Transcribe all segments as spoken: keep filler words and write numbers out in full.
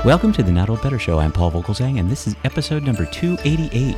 Welcome to the Not Old Better Show. I'm Paul Vogelzang, and this is episode number two eighty-eight.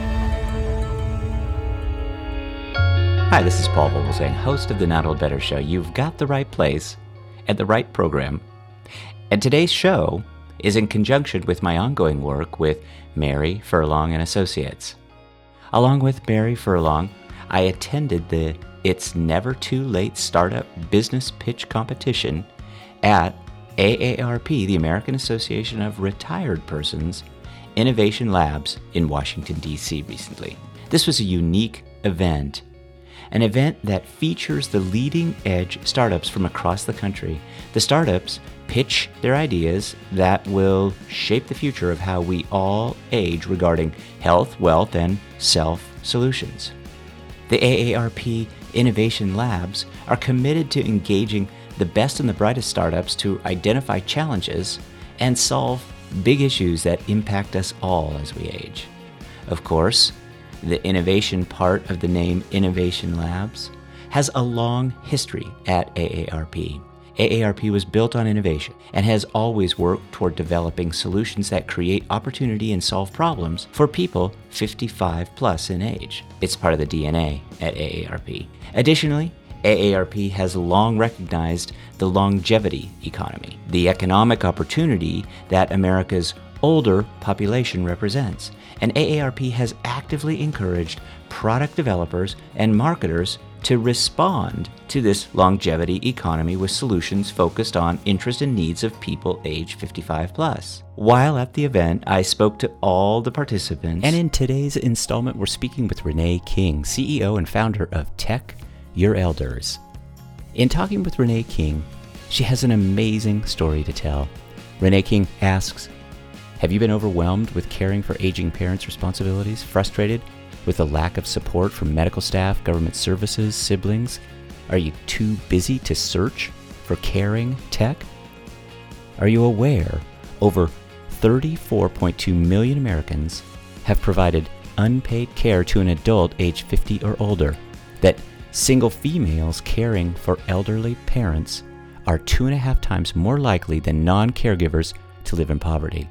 Hi, this is Paul Vogelzang, host of the Not Old Better Show. You've got the right place at the right program. And today's show is in conjunction with my ongoing work with Mary Furlong and Associates. Along with Mary Furlong, I attended the It's Never Too Late Startup Business Pitch Competition at A A R P, the American Association of Retired Persons, Innovation Labs in Washington, D C recently. This was a unique event, an event that features the leading edge startups from across the country. The startups pitch their ideas that will shape the future of how we all age regarding health, wealth, and self-solutions. The A A R P Innovation Labs are committed to engaging the best and the brightest startups to identify challenges and solve big issues that impact us all as we age. Of course, the innovation part of the name Innovation Labs has a long history at A A R P. A A R P was built on innovation and has always worked toward developing solutions that create opportunity and solve problems for people fifty-five plus in age. It's part of the D N A at A A R P. Additionally, A A R P has long recognized the longevity economy, the economic opportunity that America's older population represents. And A A R P has actively encouraged product developers and marketers to respond to this longevity economy with solutions focused on interest and needs of people age fifty-five plus. While at the event, I spoke to all the participants, and in today's installment, we're speaking with Renee King, C E O and founder of Tech Your Elders. In talking with Renee King, she has an amazing story to tell. Renee King asks, have you been overwhelmed with caring for aging parents' responsibilities? Frustrated with the lack of support from medical staff, government services, siblings? Are you too busy to search for caring tech? Are you aware over thirty-four point two million Americans have provided unpaid care to an adult age fifty or older? That single females caring for elderly parents are two and a half times more likely than non-caregivers to live in poverty.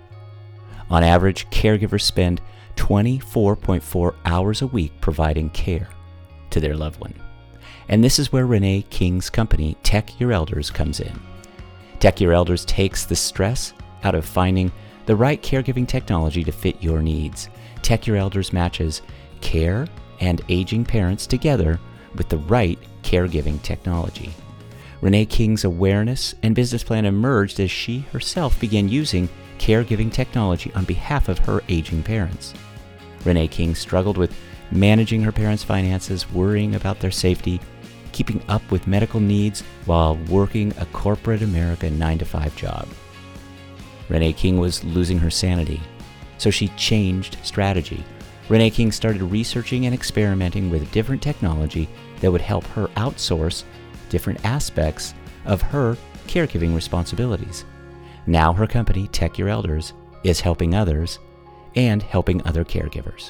On average, caregivers spend twenty-four point four hours a week providing care to their loved one. And this is where Renee King's company, Tech Your Elders, comes in. Tech Your Elders takes the stress out of finding the right caregiving technology to fit your needs. Tech Your Elders matches care and aging parents together with the right caregiving technology. Renee King's awareness and business plan emerged as she herself began using caregiving technology on behalf of her aging parents. Renee King struggled with managing her parents' finances, worrying about their safety, keeping up with medical needs while working a corporate America nine to five job. Renee King was losing her sanity, so she changed strategy. Renee King started researching and experimenting with different technology that would help her outsource different aspects of her caregiving responsibilities. Now her company, Tech Your Elders, is helping others and helping other caregivers.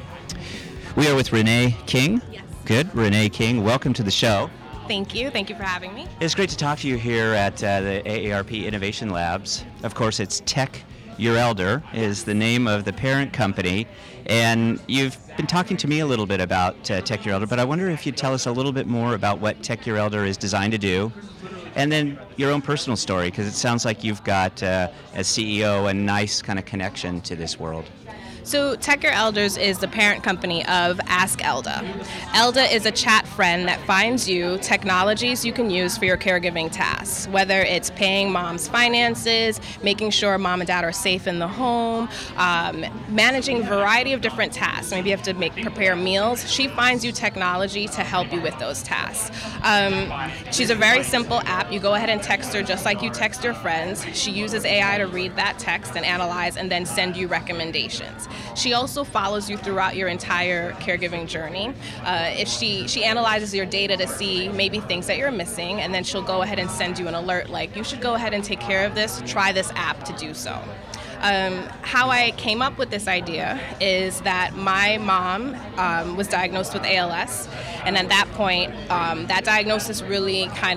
We are with Renee King. Yes. Good. Renee King, welcome to the show. Thank you. Thank you for having me. It's great to talk to you here at uh, the A A R P Innovation Labs. Of course, it's Tech Your Elder is the name of the parent company, and you've been talking to me a little bit about uh, Tech Your Elder, but I wonder if you'd tell us a little bit more about what Tech Your Elder is designed to do, and then your own personal story, because it sounds like you've got, uh, as C E O, a nice kind of connection to this world. So Tech Your Elders is the parent company of Ask Elda. Elda is a chat friend that finds you technologies you can use for your caregiving tasks, whether it's paying mom's finances, making sure mom and dad are safe in the home, um, managing a variety of different tasks. Maybe you have to make prepare meals. She finds you technology to help you with those tasks. Um, she's a very simple app. You go ahead and text her just like you text your friends. She uses A I to read that text and analyze and then send you recommendations. She also follows you throughout your entire caregiving journey. Uh, if she, she analyzes your data to see maybe things that you're missing, and then she'll go ahead and send you an alert like, you should go ahead and take care of this, try this app to do so. Um, how I came up with this idea is that my mom um, was diagnosed with A L S, and at that point, um, that diagnosis really kind of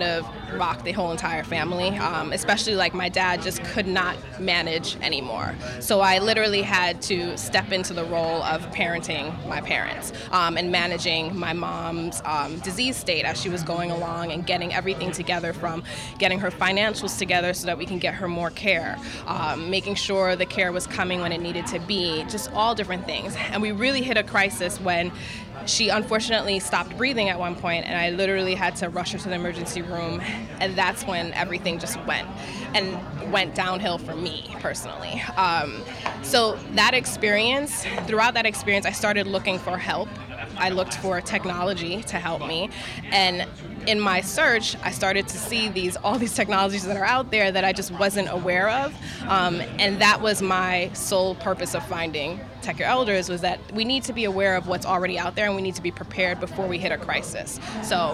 rock the whole entire family, um, especially like my dad just could not manage anymore. So I literally had to step into the role of parenting my parents um, and managing my mom's um, disease state as she was going along and getting everything together, from getting her financials together so that we can get her more care, um, making sure the care was coming when it needed to be, just all different things. And we really hit a crisis when she unfortunately stopped breathing at one point, and I literally had to rush her to the emergency room, and that's when everything just went and went downhill for me personally. Um, so that experience, throughout that experience, I started looking for help. I looked for technology to help me, and in my search, I started to see these all these technologies that are out there that I just wasn't aware of, um, and that was my sole purpose of finding Tech Your Elders, was that we need to be aware of what's already out there, and we need to be prepared before we hit a crisis. So.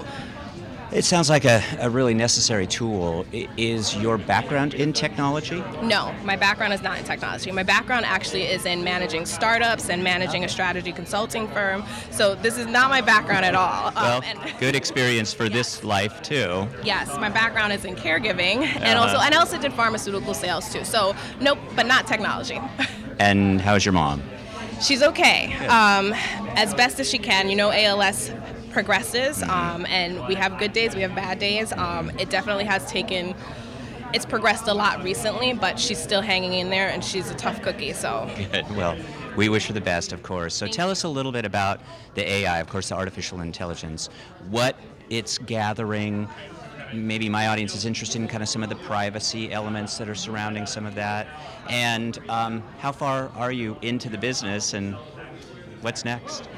It sounds like a, a really necessary tool. I- Is your background in technology? No, my background is not in technology. My background actually is in managing startups and managing a strategy consulting firm. So this is not my background at all. Well, Um, and good experience for this life too. yes, my background is in caregiving, and Uh-huh. also and I also did pharmaceutical sales too. So nope, but not technology. And how's your mom? She's okay, um, as best as she can. You know, A L S progresses, um, and we have good days, we have bad days. Um, it definitely has taken, it's progressed a lot recently, but she's still hanging in there, and she's a tough cookie, so. Good. Well, we wish her the best, of course. So tell us a little bit about the A I, of course, the artificial intelligence, what it's gathering. Maybe my audience is interested in kind of some of the privacy elements that are surrounding some of that. And um, how far are you into the business, and what's next?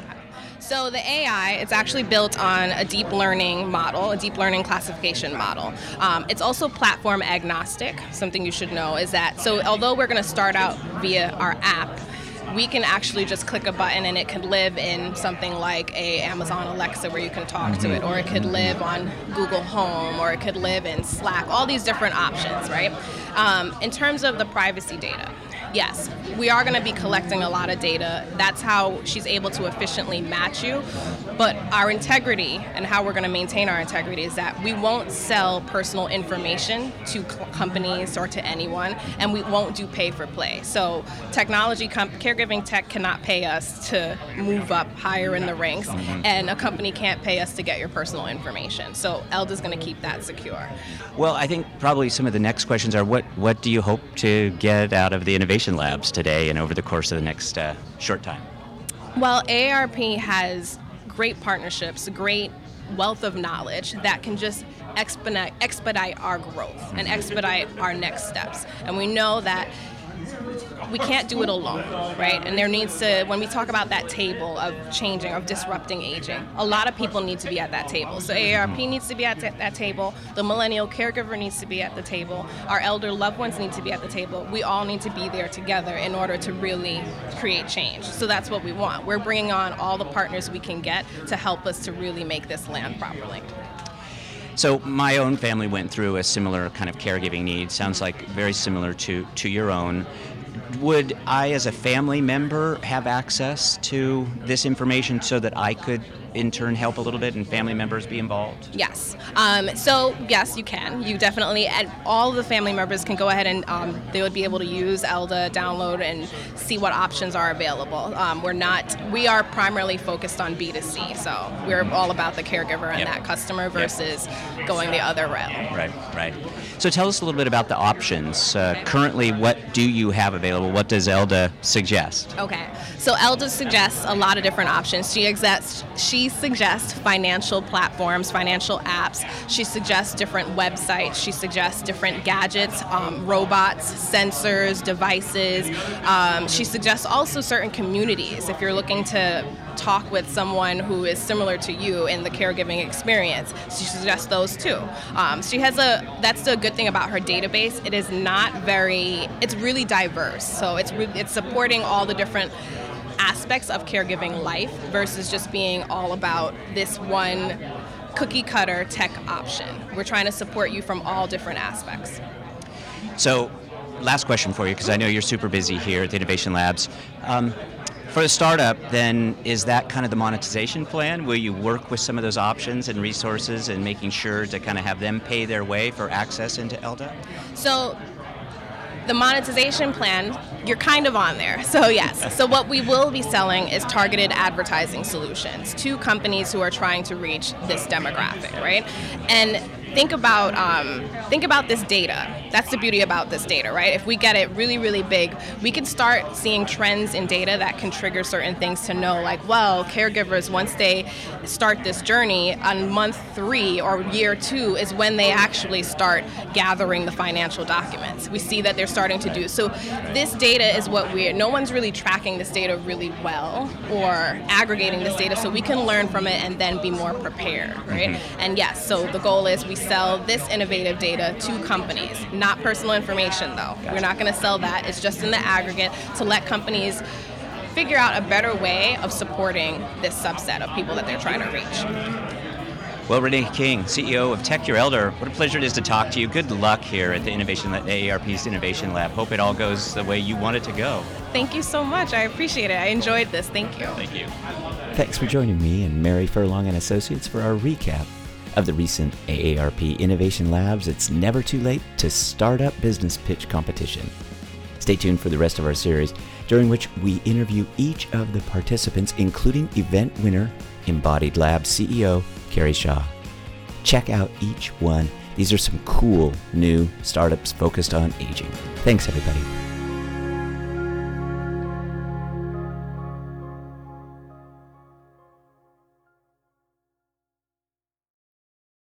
So the A I, it's actually built on a deep learning model, a deep learning classification model. Um, it's also platform agnostic. Something you should know is that, so although we're going to start out via our app, we can actually just click a button and it could live in something like a Amazon Alexa where you can talk to it, or it could live on Google Home, or it could live in Slack, all these different options, right? Um, in terms of the privacy data, yes, we are going to be collecting a lot of data. That's how she's able to efficiently match you. But our integrity and how we're going to maintain our integrity is that we won't sell personal information to c- companies or to anyone, and we won't do pay for play. So technology, com- caregiving tech cannot pay us to move up higher in the ranks, and a company can't pay us to get your personal information. So Elda's going to keep that secure. Well, I think probably some of the next questions are what, what do you hope to get out of the Innovation Labs today and over the course of the next uh, short time? Well, A A R P has great partnerships, great wealth of knowledge that can just expedite, expedite our growth and expedite our next steps. And we know that we can't do it alone, right? And there needs to, when we talk about that table of changing, of disrupting aging, a lot of people need to be at that table. So A A R P needs to be at t- that table, the millennial caregiver needs to be at the table, our elder loved ones need to be at the table. We all need to be there together in order to really create change. So that's what we want. We're bringing on all the partners we can get to help us to really make this land properly. So my own family went through a similar kind of caregiving need. Sounds like very similar to, to your own. Would I, as a family member, have access to this information so that I could, in turn, help a little bit and family members be involved? Yes. Um, so, yes, you can. You definitely, and all of the family members can go ahead and um, they would be able to use Elda, download, and see what options are available. Um, we're not, we are primarily focused on B two C, so we're all about the caregiver and Yep. that customer versus going the other route. Right, right. So tell us a little bit about the options. Uh, currently, what do you have available? What does Elda suggest? Okay, so Elda suggests a lot of different options. She exists, she suggests financial platforms, financial apps. She suggests different websites. She suggests different gadgets, um, robots, sensors, devices. Um, she suggests also certain communities. If you're looking to talk with someone who is similar to you in the caregiving experience, she suggests those too. Um, she has a, that's the good thing about her database. It is not very, it's really diverse. So it's re- it's supporting all the different aspects of caregiving life versus just being all about this one cookie cutter tech option. We're trying to support you from all different aspects. So, last question for you, because I know you're super busy here at the Innovation Labs. Um, For the startup, then, is that kind of the monetization plan? Will you work with some of those options and resources and making sure to kind of have them pay their way for access into Elda? So the monetization plan, you're kind of on there. So yes. So what we will be selling is targeted advertising solutions to companies who are trying to reach this demographic, right? And think about um, think about this data. That's the beauty about this data, right? If we get it really, really big, we can start seeing trends in data that can trigger certain things to know, like, well, caregivers, once they start this journey on month three or year two is when they actually start gathering the financial documents. We see that they're starting to do. So this data is what we're, no one's really tracking this data really well or aggregating this data so we can learn from it and then be more prepared, right? Mm-hmm. And yes, so the goal is we sell this innovative data to companies. Not personal information, though. Gotcha. We're not going to sell that. It's just in the aggregate to let companies figure out a better way of supporting this subset of people that they're trying to reach. Well, Renee King, C E O of Tech Your Elder, what a pleasure it is to talk to you. Good luck here at the Innovation Lab, A A R P's Innovation Lab. Hope it all goes the way you want it to go. Thank you so much. I appreciate it. I enjoyed this. Thank you. Thank you. Thanks for joining me and Mary Furlong and Associates for our recap of the recent A A R P Innovation Labs It's Never Too Late to Start Up Business Pitch Competition. Stay tuned for the rest of our series, during which we interview each of the participants, including event winner, Embodied Labs C E O, Carrie Shaw. Check out each one. These are some cool new startups focused on aging. Thanks, everybody.